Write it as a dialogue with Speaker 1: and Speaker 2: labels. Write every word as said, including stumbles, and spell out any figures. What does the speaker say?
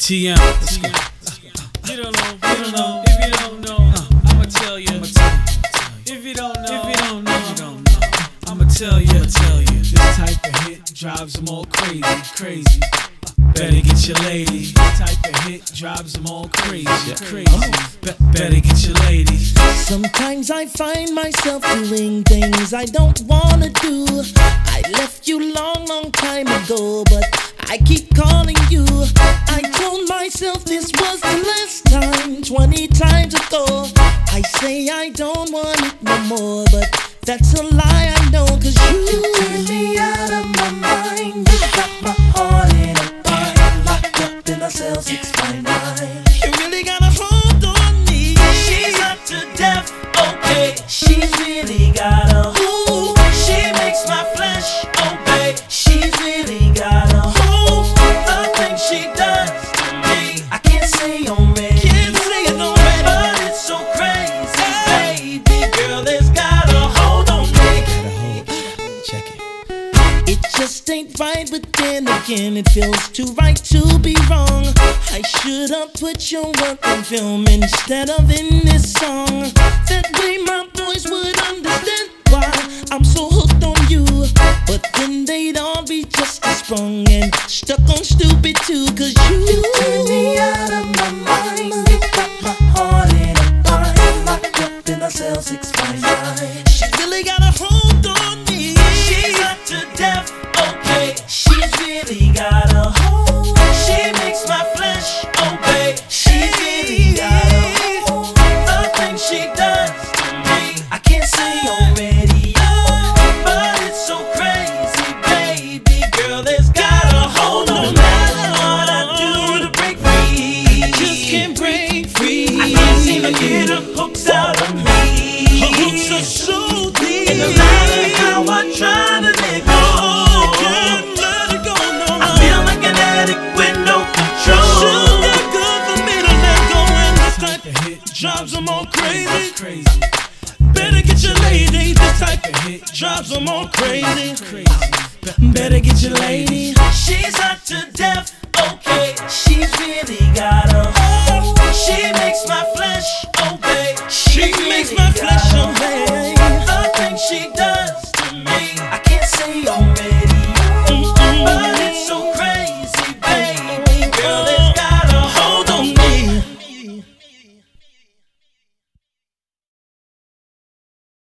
Speaker 1: T M. Let's go. You don't know, you don't know. If you don't know, uh, I'ma tell you. I'ma tell you. If you don't know, if you don't know, you don't know. I'ma tell you, I'ma tell you. This type of hit drives them all crazy, crazy. Better get your lady. This type of hit drives them all crazy, crazy. Be- better get your lady.
Speaker 2: Sometimes I find myself doing things I don't wanna do. I left you long, long time ago, but I keep calling you. I told myself this was the last time, twenty times ago. I say I don't want it no more, but that's a lie, I know, cause you turn me out of my mind. You got my heart in a bind, locked up in a cell six by nine. You really got a hold on me. She's up to death, okay. She's really got a hold. She makes my flesh obey. She's really got a hold. The things she does to me, I can't say I'm ready. Can't say it already, but it's so crazy, baby girl. There's got a hold on me. Got a hold. Check it. It just ain't right, but then again, it feels too right to be wrong. I should've put your work on film instead of in this song. That way my boys would understand why I'm so hooked on you. But then they'd all be just as sprung and stuck on stupid too. Cause you, you turn me out of my mind. You got my heart in a bind, locked up in a cell six by nine. She really got a hold on me. She's up to death, okay. She's really got a hold. She makes my flesh obey. She's really got a hold. The things she does to me, I can't say already, but it's so crazy, baby girl. There's got a hold. No matter what I do to break free, I just can't break free. I can't seem to get her hooks out of me. Her hooks are so deep. And no matter how I try to let go, I can't let it go, no. I feel like an addict with no control. Sure, not good for me to let go, and this type of hit drives them all crazy, crazy. Better get your lady. This type of hit drives them all crazy, crazy. Better get your lady. She's hot to death,